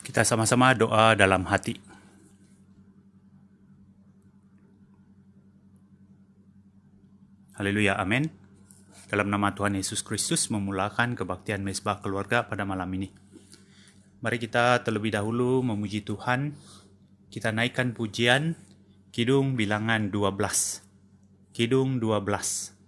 Kita sama-sama doa dalam hati. Haleluya, amin. Dalam nama Tuhan Yesus Kristus memulakan kebaktian Mezbah Keluarga pada malam ini. Mari kita terlebih dahulu memuji Tuhan. Kita naikkan pujian Kidung bilangan 12. Kidung 12.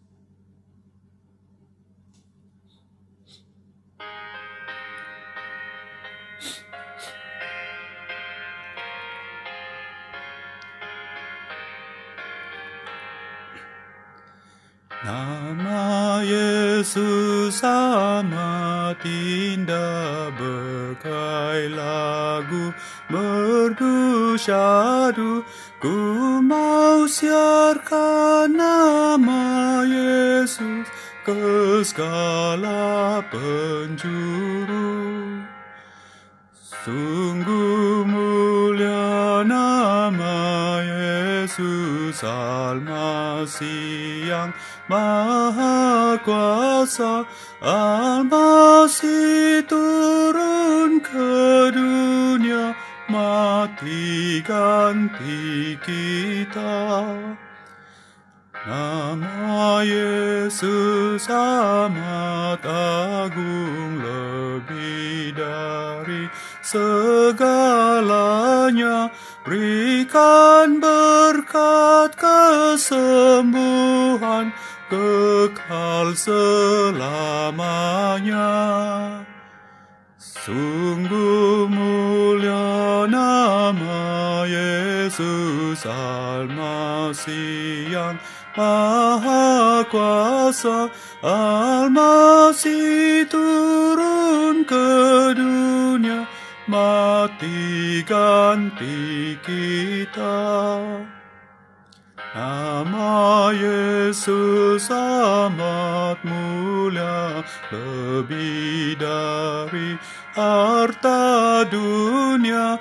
Nama Yesus amat indah, berkai lagu merdu syadu. Ku mau siarkan nama Yesus ke segala penjuru. Sungguh mulia nama Yesus Al-Masih yang Maha Kuasa. Al-Masih turun ke dunia, mati ganti kita. Nama Yesus amat agung, lebih dari segalanya. Berikan berkat kesembuhan, kekal selamanya. Sungguh mulia nama Yesus Al-Masih yang Maha Kuasa. Al-Masih turun ke dunia, mati ganti kita. Nama Yesus amat mulia, lebih dari harta dunia.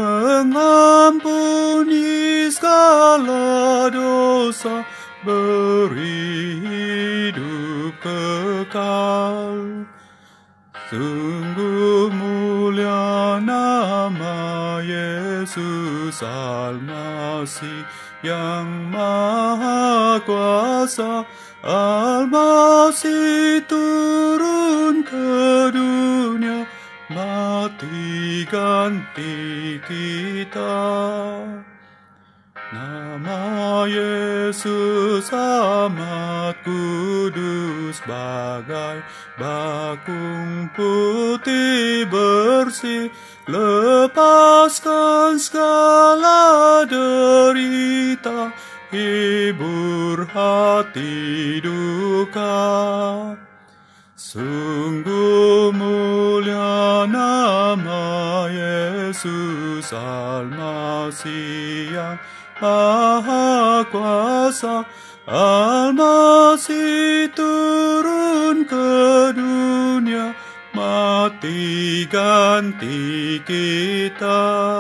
Mengampuni segala dosa, beri hidup kekal. Sungguh mulia nama Yesus Al-Masih yang Maha Kuasa. Al-Masih turun ke dunia, mati ganti kita. Nama Yesus amat kudus, bagai bakung putih bersih. Lepaskan segala derita, hibur hati duka. Sungguh mulia nama Yesus Al-Masih yang Maha Kuasa. Al-Masih turun ke dunia, mati ganti kita.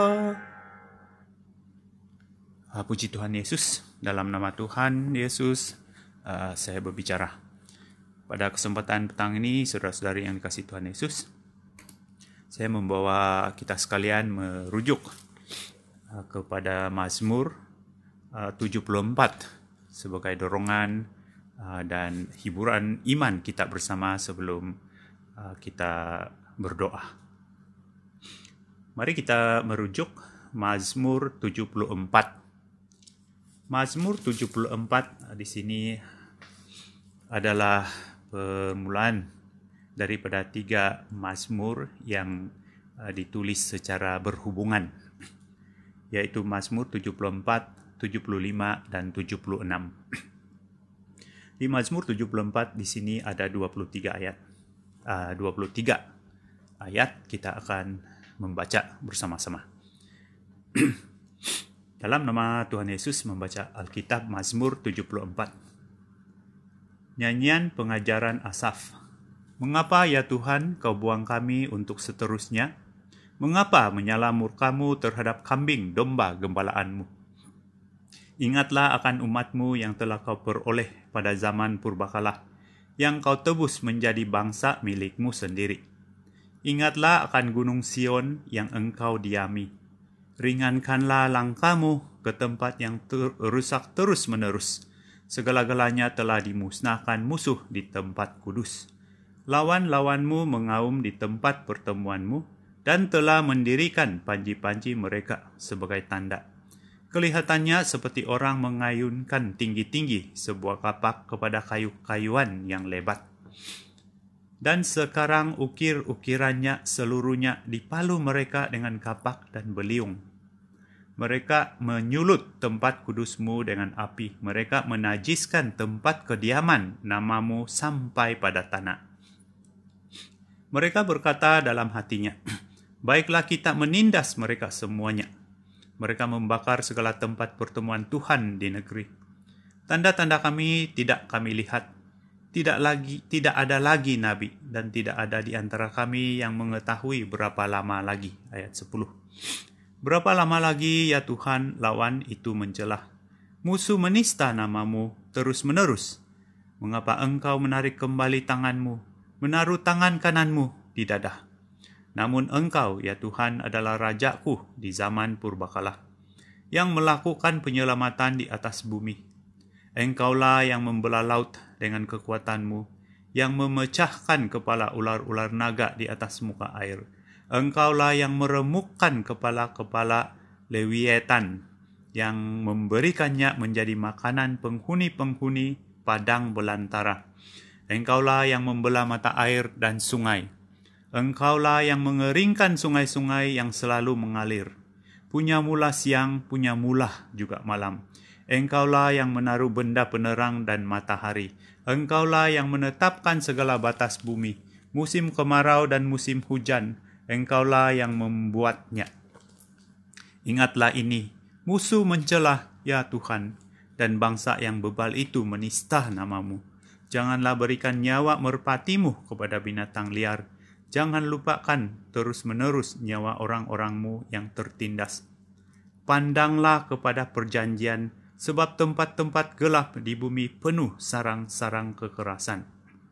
Puji Tuhan Yesus. Dalam nama Tuhan Yesus saya berbicara. Pada kesempatan petang ini, saudara-saudari yang dikasihi Tuhan Yesus, saya membawa kita sekalian merujuk kepada Mazmur 74 sebagai dorongan dan hiburan iman kita bersama sebelum kita berdoa. Mari kita merujuk Mazmur 74. Mazmur 74 di sini adalah permulaan daripada 3 Mazmur yang ditulis secara berhubungan, yaitu Mazmur 74, 75, dan 76. Di Mazmur 74 di sini ada 23 ayat. 23 ayat kita akan membaca bersama-sama. Dalam nama Tuhan Yesus membaca Alkitab Mazmur 74. Nyanyian pengajaran Asaf. Mengapa ya Tuhan kau buang kami untuk seterusnya? Mengapa menyala murkamu terhadap kambing domba gembalaanmu? Ingatlah akan umatmu yang telah kau peroleh pada zaman purbakala, yang kau tebus menjadi bangsa milikmu sendiri. Ingatlah akan gunung Sion yang engkau diami. Ringankanlah langkahmu ke tempat yang rusak terus-menerus. Segala-galanya telah dimusnahkan musuh di tempat kudus. Lawan-lawanmu mengaum di tempat pertemuanmu dan telah mendirikan panji-panji mereka sebagai tanda. Kelihatannya seperti orang mengayunkan tinggi-tinggi sebuah kapak kepada kayu-kayuan yang lebat. Dan sekarang ukir-ukirannya seluruhnya dipalu mereka dengan kapak dan beliung. Mereka menyulut tempat kudusmu dengan api. Mereka menajiskan tempat kediaman namamu sampai pada tanah. Mereka berkata dalam hatinya, baiklah kita menindas mereka semuanya. Mereka membakar segala tempat pertemuan Tuhan di negeri. Tanda-tanda tidak kami lihat. Tidak ada lagi nabi dan tidak ada di antara kami yang mengetahui berapa lama lagi. Ayat 10. Berapa lama lagi ya Tuhan lawan itu mencelah. Musuh menista namamu terus-menerus. Mengapa engkau menarik kembali tanganmu, menaruh tangan kananmu di dada? Namun engkau ya Tuhan adalah rajaku di zaman purbakala, yang melakukan penyelamatan di atas bumi. Engkaulah yang membelah laut dengan kekuatanmu, yang memecahkan kepala ular-ular naga di atas muka air. Engkaulah yang meremukkan kepala-kepala Lewiatan, yang memberikannya menjadi makanan penghuni-penghuni padang belantara. Engkaulah yang membelah mata air dan sungai. Engkaulah yang mengeringkan sungai-sungai yang selalu mengalir. Punya mula siang, punya mula juga malam. Engkaulah yang menaruh benda penerang dan matahari. Engkaulah yang menetapkan segala batas bumi, musim kemarau dan musim hujan. Engkaulah yang membuatnya. Ingatlah ini, musuh mencelah ya Tuhan, dan bangsa yang bebal itu menista namamu. Janganlah berikan nyawa merpatimu kepada binatang liar. Jangan lupakan terus-menerus nyawa orang-orangmu yang tertindas. Pandanglah kepada perjanjian, sebab tempat-tempat gelap di bumi penuh sarang-sarang kekerasan.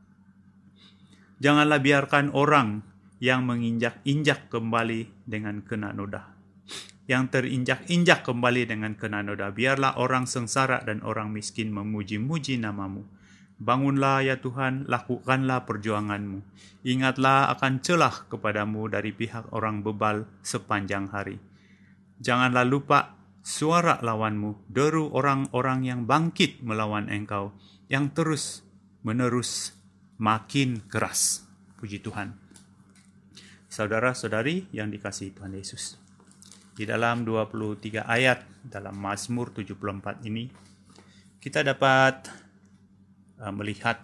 Janganlah biarkan orang yang menginjak-injak kembali dengan kena noda. Yang terinjak-injak kembali dengan kena noda. Biarlah orang sengsara dan orang miskin memuji-muji namamu. Bangunlah ya Tuhan, lakukanlah perjuanganmu. Ingatlah akan celah kepadamu dari pihak orang bebal sepanjang hari. Janganlah lupa suara lawanmu, deru orang-orang yang bangkit melawan engkau, yang terus-menerus makin keras. Puji Tuhan. Saudara-saudari yang dikasihi Tuhan Yesus. Di dalam 23 ayat dalam Mazmur 74 ini, kita dapat melihat,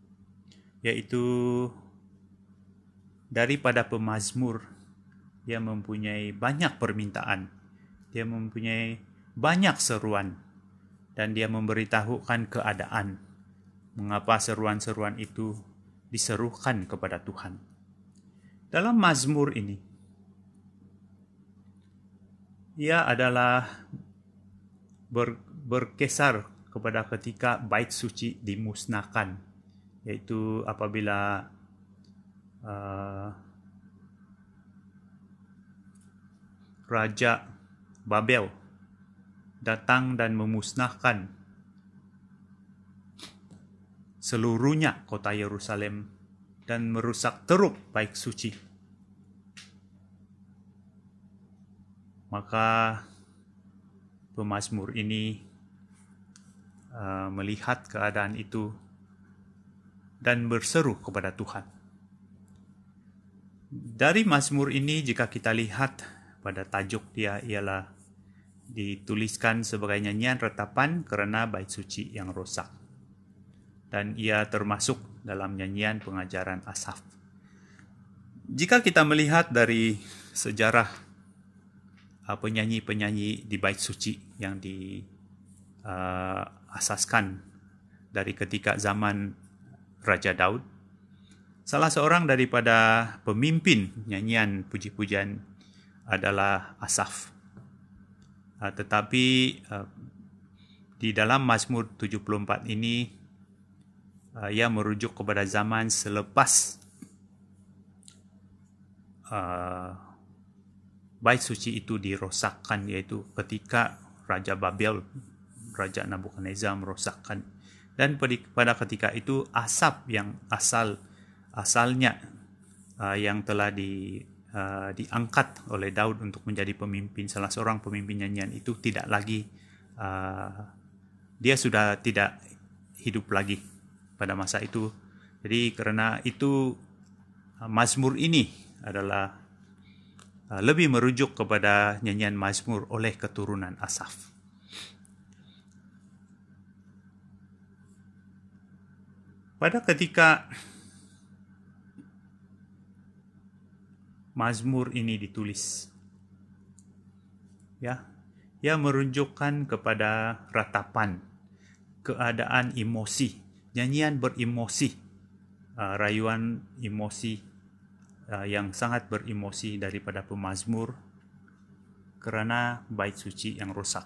yaitu daripada pemazmur, dia mempunyai banyak permintaan. Dia mempunyai banyak seruan dan dia memberitahukan keadaan. Mengapa seruan-seruan itu diserukan kepada Tuhan. Dalam Mazmur ini, ia adalah berkisar kepada ketika bait suci dimusnahkan, yaitu apabila Raja Babel datang dan memusnahkan seluruhnya kota Yerusalem dan merusak teruk bait suci. Maka pemazmur ini melihat keadaan itu dan berseru kepada Tuhan. Dari mazmur ini jika kita lihat pada tajuk dia ialah dituliskan sebagai nyanyian retapan karena bait suci yang rosak. Dan ia termasuk dalam nyanyian pengajaran Asaf. Jika kita melihat dari sejarah penyanyi-penyanyi di bait suci yang diasaskan dari ketika zaman Raja Daud, salah seorang daripada pemimpin nyanyian puji-pujian adalah Asaf. Tetapi di dalam Mazmur 74 ini ia merujuk kepada zaman selepas bait suci itu dirosakkan, yaitu ketika Raja Babel, Raja Nabukadnezar merosakkan. Dan pada ketika itu asap yang asalnya yang telah diangkat oleh Daud untuk menjadi pemimpin, salah seorang pemimpin nyanyian itu tidak lagi, dia sudah tidak hidup lagi pada masa itu. Jadi karena itu Mazmur ini adalah lebih merujuk kepada nyanyian Mazmur oleh keturunan Asaf. Pada ketika Mazmur ini ditulis, ya, ia menunjukkan kepada ratapan, keadaan emosi, nyanyian beremosi, rayuan emosi yang sangat beremosi daripada pemazmur karena bait suci yang rusak.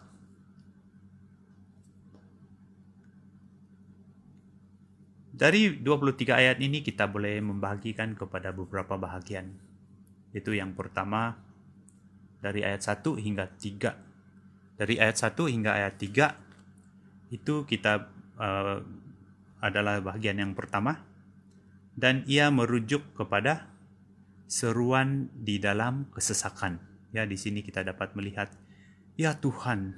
Dari 23 ayat ini kita boleh membagikan kepada beberapa bahagian. Itu yang pertama dari ayat 1 hingga 3. Dari ayat 1 hingga ayat 3 itu kita adalah bahagian yang pertama, dan ia merujuk kepada seruan di dalam kesesakan. Ya, di sini kita dapat melihat, ya Tuhan,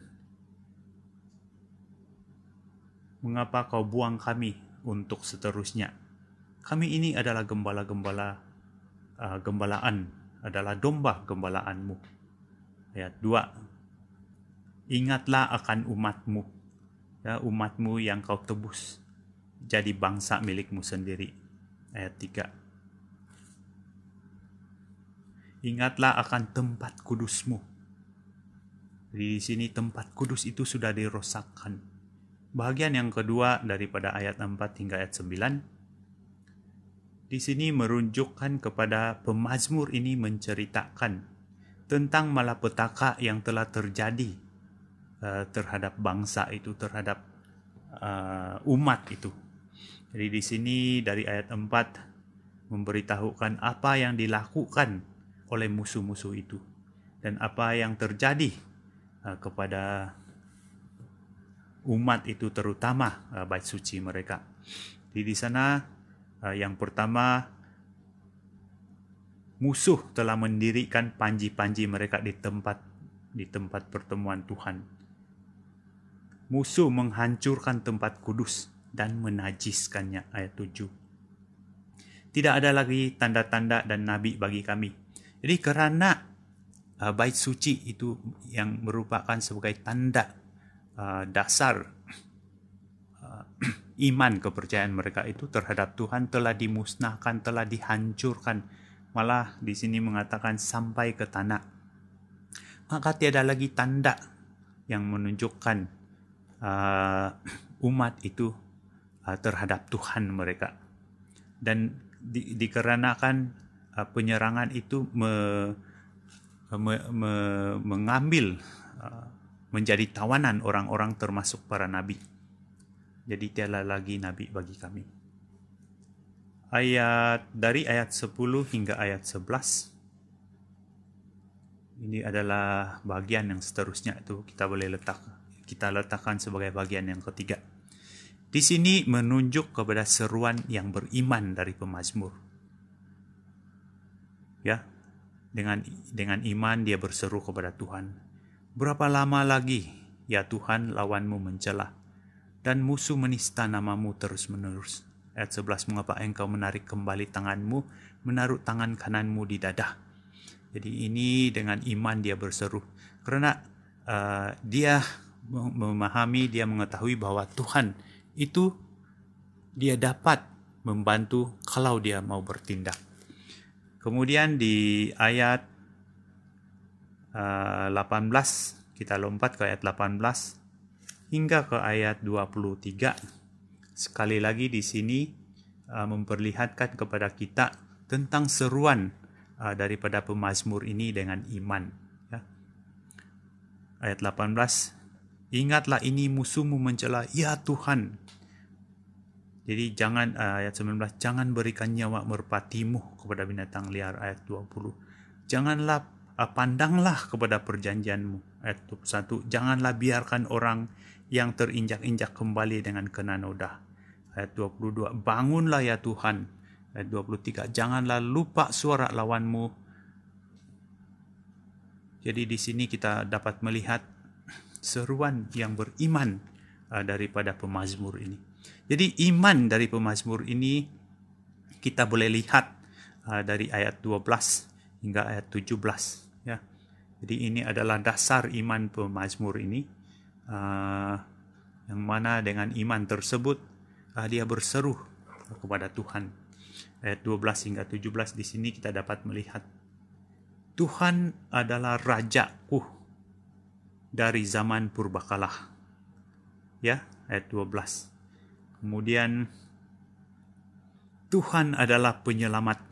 mengapa kau buang kami untuk seterusnya? Kami ini adalah gembala-gembala gembalaan, adalah domba gembalaanmu. Ayat 2, ingatlah akan umatmu, ya, umatmu yang kau tebus jadi bangsa milikmu sendiri. Ayat 3, ingatlah akan tempat kudusmu. Di sini tempat kudus itu sudah dirosakkan. Bahagian yang kedua daripada ayat 4 hingga ayat 9, di sini merunjukkan kepada pemazmur ini menceritakan tentang malapetaka yang telah terjadi terhadap bangsa itu, terhadap umat itu. Jadi di sini dari ayat 4 memberitahukan apa yang dilakukan oleh musuh-musuh itu dan apa yang terjadi kepada umat itu, terutama bait suci mereka. Di sana yang pertama, musuh telah mendirikan panji-panji mereka di tempat pertemuan Tuhan. Musuh menghancurkan tempat kudus dan menajiskannya. Ayat 7. Tidak ada lagi tanda-tanda dan nabi bagi kami. Jadi karena bait suci itu yang merupakan sebagai tanda dasar iman kepercayaan mereka itu terhadap Tuhan telah dimusnahkan, telah dihancurkan. Malah di sini mengatakan sampai ke tanah. Maka tiada lagi tanda yang menunjukkan umat itu terhadap Tuhan mereka. Dan dikarenakan penyerangan itu mengambil menjadi tawanan orang-orang termasuk para nabi. Jadi tiada lagi nabi bagi kami. Dari ayat 10 hingga ayat 11. Ini adalah bagian yang seterusnya, itu kita letakkan sebagai bagian yang ketiga. Di sini menunjuk kepada seruan yang beriman dari pemazmur. Ya, dengan iman dia berseru kepada Tuhan. Berapa lama lagi, ya Tuhan, lawanmu mencela dan musuh menista namamu terus-menerus. Ayat 11, mengapa engkau menarik kembali tanganmu, menaruh tangan kananmu di dada. Jadi ini dengan iman dia berseru. Karena dia memahami, dia mengetahui bahwa Tuhan itu dia dapat membantu kalau dia mau bertindak. Kemudian di ayat 18, kita lompat ke ayat 18 hingga ke ayat 23. Sekali lagi di sini memperlihatkan kepada kita tentang seruan daripada pemazmur ini dengan iman. Ya. Ayat 18, ingatlah ini musuhmu mencela, ya Tuhan, Jadi jangan, ayat 19, jangan berikan nyawa merpatimu kepada binatang liar. Ayat 20, janganlah, pandanglah kepada perjanjianmu. Ayat 21, janganlah biarkan orang yang terinjak-injak kembali dengan kena noda. Ayat 22, bangunlah ya Tuhan. Ayat 23, janganlah lupa suara lawanmu. Jadi di sini kita dapat melihat seruan yang beriman daripada pemazmur ini. Jadi iman dari pemazmur ini kita boleh lihat dari ayat 12 hingga ayat 17. Ya. Jadi ini adalah dasar iman pemazmur ini, yang mana dengan iman tersebut dia berseru kepada Tuhan. Ayat 12 hingga 17 di sini kita dapat melihat Tuhan adalah Rajaku dari zaman purbakala. Ya, ayat 12. Kemudian Tuhan adalah penyelamat.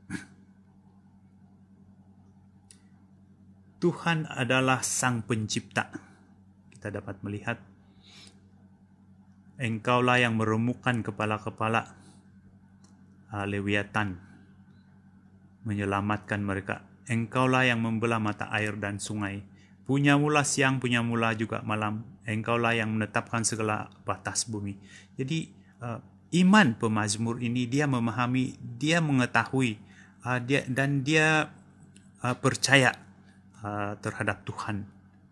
Tuhan adalah sang pencipta. Kita dapat melihat Engkaulah yang meremukkan kepala-kepala Lewiatan, menyelamatkan mereka. Engkaulah yang membelah mata air dan sungai. Punyamulah siang, punyamulah juga malam. Engkaulah yang menetapkan segala batas bumi. Jadi iman pemazmur ini dia memahami, dia mengetahui, dia percaya terhadap Tuhan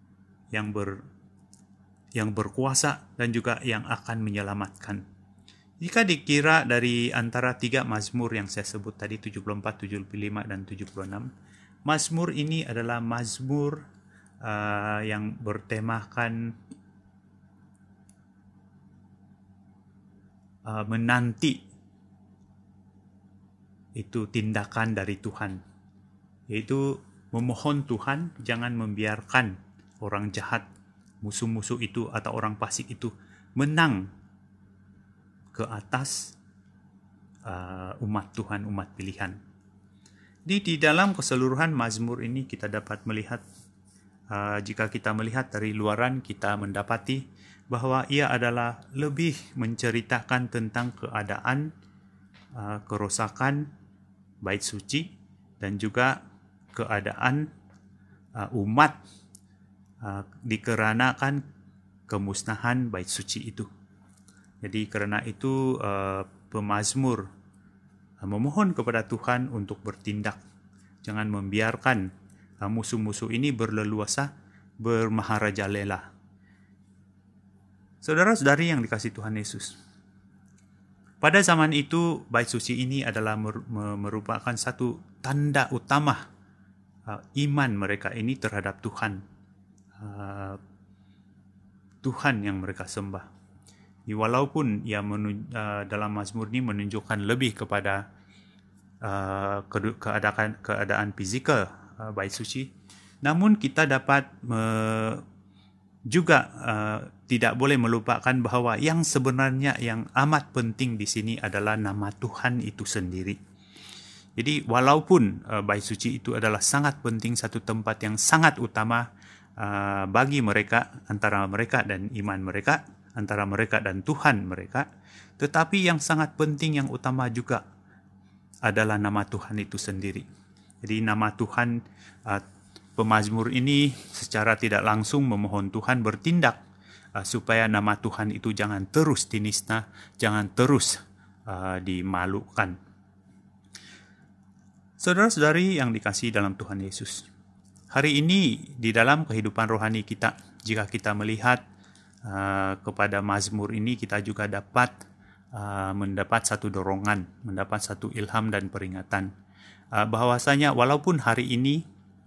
yang berkuasa dan juga yang akan menyelamatkan. Jika dikira dari antara 3 mazmur yang saya sebut tadi, 74, 75, dan 76, mazmur ini adalah mazmur yang bertemakan menanti itu tindakan dari Tuhan, yaitu memohon Tuhan jangan membiarkan orang jahat, musuh-musuh itu atau orang fasik itu menang ke atas umat Tuhan, umat pilihan. Di dalam keseluruhan mazmur ini kita dapat melihat, jika kita melihat dari luaran, kita mendapati bahwa ia adalah lebih menceritakan tentang keadaan kerosakan bait suci dan juga keadaan umat dikarenakan kemusnahan bait suci itu. Jadi karena itu pemazmur memohon kepada Tuhan untuk bertindak. Jangan membiarkan musuh-musuh ini berleluasa, bermaharajalela. Saudara-saudari yang dikasihi Tuhan Yesus, pada zaman itu bait suci ini adalah merupakan satu tanda utama iman mereka ini terhadap Tuhan. Tuhan yang mereka sembah. Walaupun ia dalam mazmur ini menunjukkan lebih kepada keadaan fizikal bait suci, namun kita dapat juga tidak boleh melupakan bahwa yang sebenarnya yang amat penting di sini adalah nama Tuhan itu sendiri. Jadi walaupun bait suci itu adalah sangat penting, satu tempat yang sangat utama bagi mereka, antara mereka dan iman mereka, antara mereka dan Tuhan mereka, tetapi yang sangat penting, yang utama juga adalah nama Tuhan itu sendiri. Jadi nama Tuhan, pemazmur ini secara tidak langsung memohon Tuhan bertindak supaya nama Tuhan itu jangan terus dinisna, jangan terus dimalukan. Saudara-saudari yang dikasihi dalam Tuhan Yesus, hari ini di dalam kehidupan rohani kita, jika kita melihat kepada mazmur ini, kita juga dapat mendapat satu dorongan, mendapat satu ilham dan peringatan bahwasanya walaupun hari ini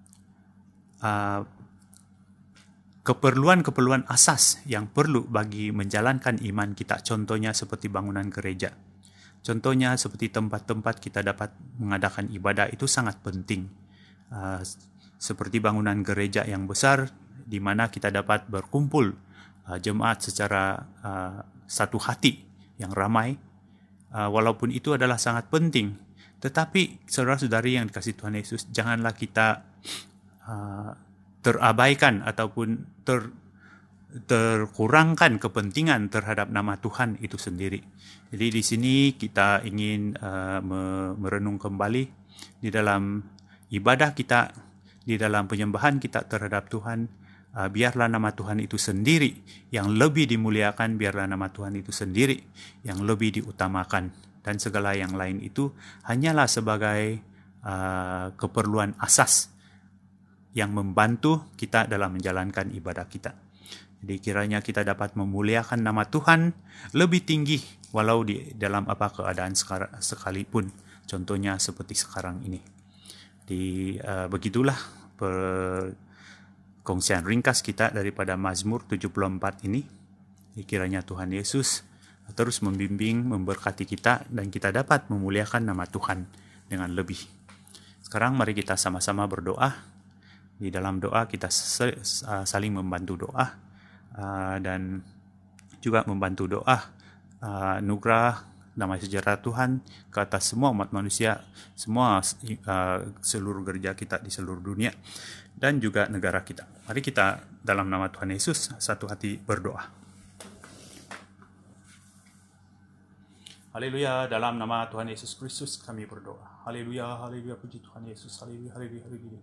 keperluan-keperluan asas yang perlu bagi menjalankan iman kita, contohnya seperti bangunan gereja, contohnya seperti tempat-tempat kita dapat mengadakan ibadah, itu sangat penting. Seperti bangunan gereja yang besar di mana kita dapat berkumpul jemaat secara satu hati yang ramai, walaupun itu adalah sangat penting. Tetapi saudara-saudari yang dikasihi Tuhan Yesus, janganlah kita terabaikan ataupun terkurangkan kepentingan terhadap nama Tuhan itu sendiri. Jadi di sini kita ingin merenung kembali di dalam ibadah kita, di dalam penyembahan kita terhadap Tuhan. Biarlah nama Tuhan itu sendiri yang lebih dimuliakan, biarlah nama Tuhan itu sendiri yang lebih diutamakan, dan segala yang lain itu hanyalah sebagai keperluan asas yang membantu kita dalam menjalankan ibadah kita. Jadi kiranya kita dapat memuliakan nama Tuhan lebih tinggi walau di dalam apa keadaan sekalipun, contohnya seperti sekarang ini. Begitulah perkongsian ringkas kita daripada Mazmur 74 ini. Kiranya Tuhan Yesus terus membimbing, memberkati kita, dan kita dapat memuliakan nama Tuhan dengan lebih. Sekarang mari kita sama-sama berdoa. Di dalam doa kita saling membantu doa, dan juga membantu doa anugerah damai sejahtera Tuhan ke atas semua umat manusia, semua seluruh gereja kita di seluruh dunia, dan juga negara kita. Mari kita dalam nama Tuhan Yesus satu hati berdoa. Haleluya, dalam nama Tuhan Yesus Kristus kami berdoa. Haleluya, haleluya, puji Tuhan Yesus. Haleluya, haleluya, haleluya.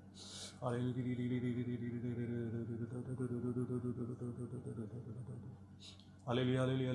Haleluya, haleluya,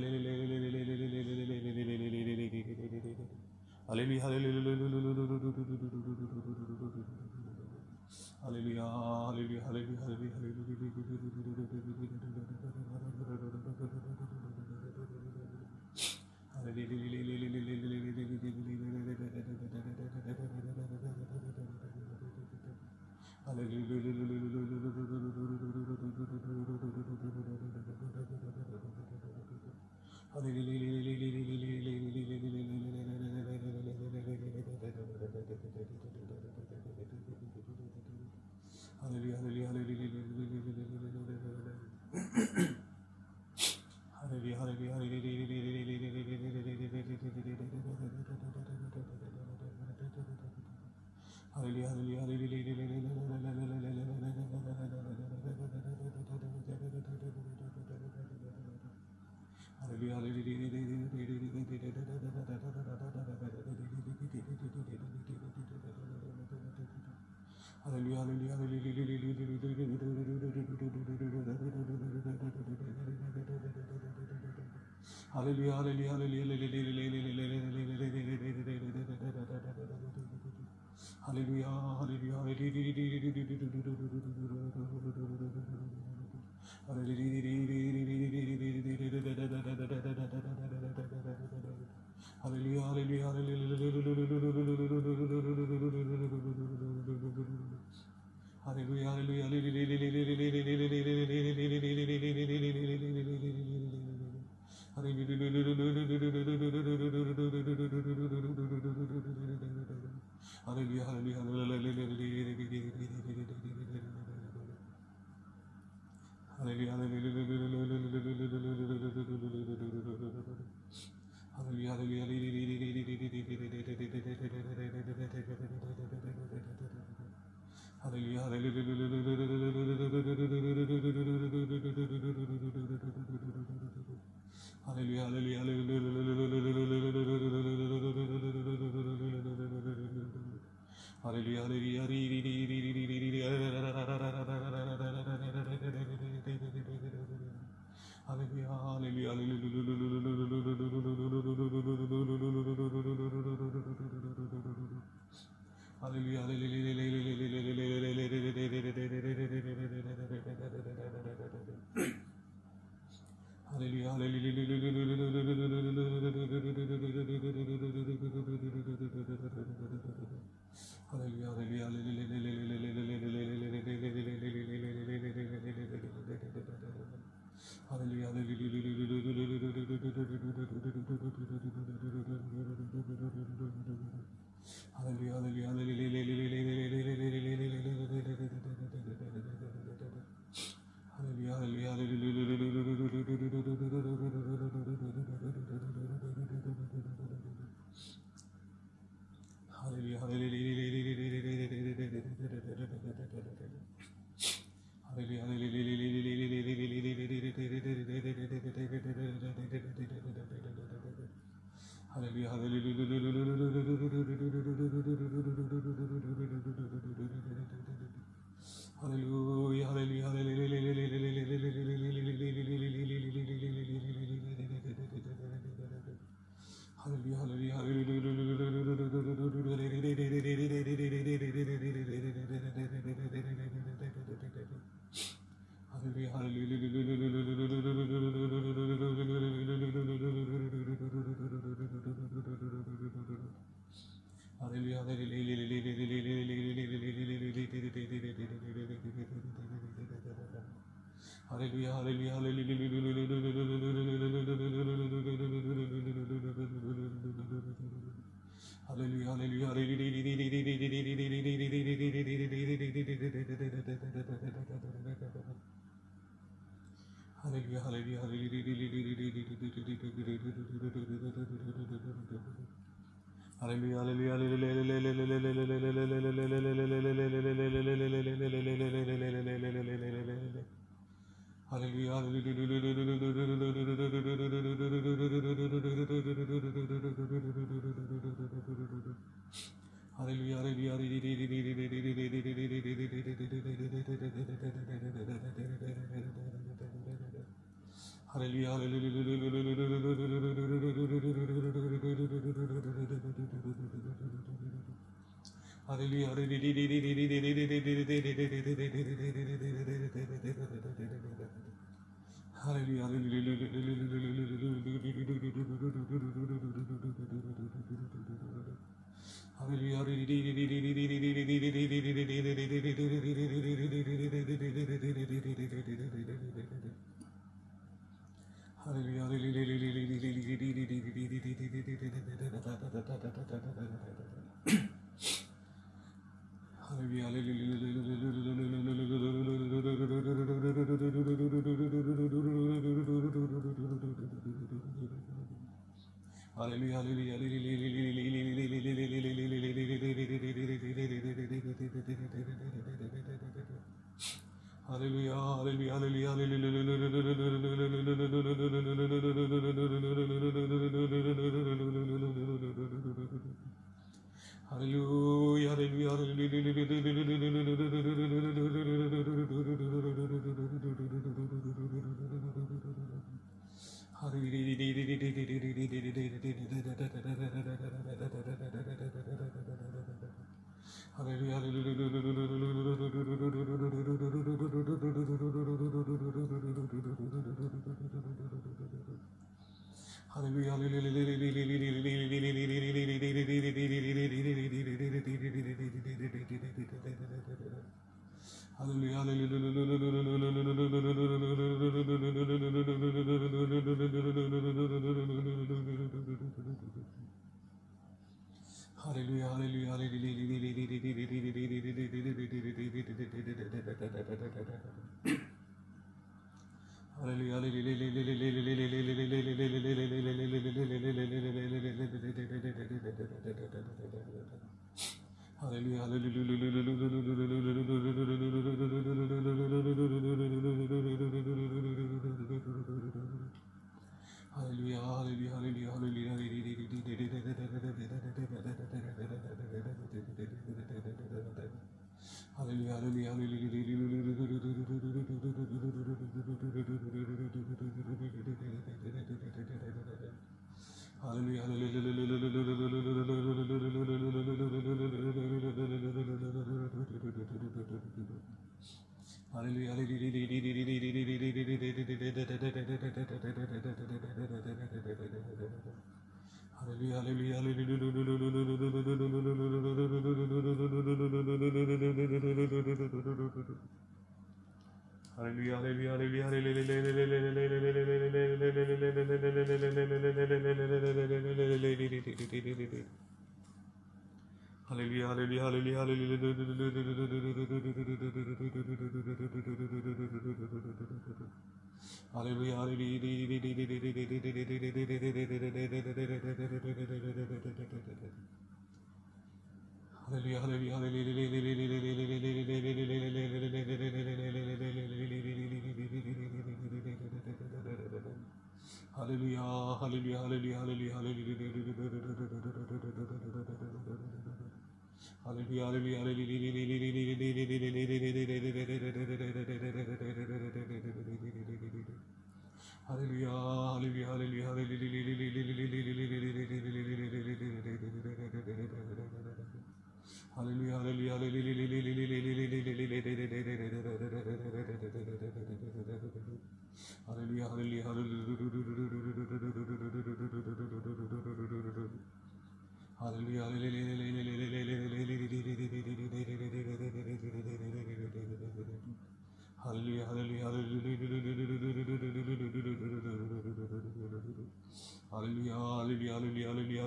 Haleluya, haleluya, haleluya, haleluya,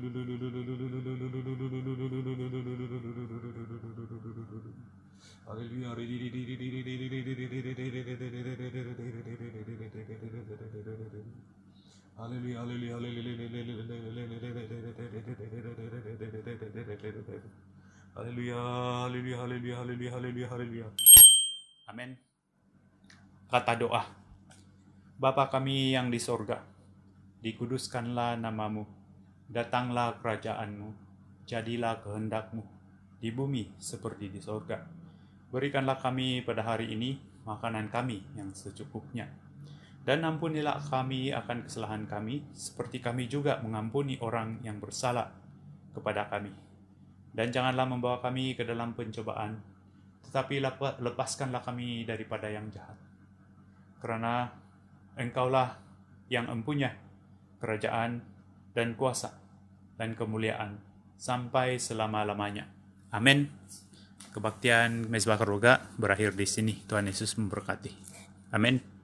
haleluya. Haleluya, haleluya, haleluya, haleluya, haleluya, haleluya, haleluya, haleluya. Amin. Kata doa. Bapa kami yang di sorga, dikuduskanlah namamu, datanglah kerajaanmu, jadilah kehendakmu, di bumi seperti di sorga. Berikanlah kami pada hari ini makanan kami yang secukupnya. Dan ampunilah kami akan kesalahan kami, seperti kami juga mengampuni orang yang bersalah kepada kami. Dan janganlah membawa kami ke dalam pencobaan, tetapi lepaskanlah kami daripada yang jahat. Karena Engkaulah yang empunya kerajaan dan kuasa dan kemuliaan sampai selama-lamanya. Amin. Kebaktian Mezbah Keluarga berakhir di sini. Tuhan Yesus memberkati. Amin.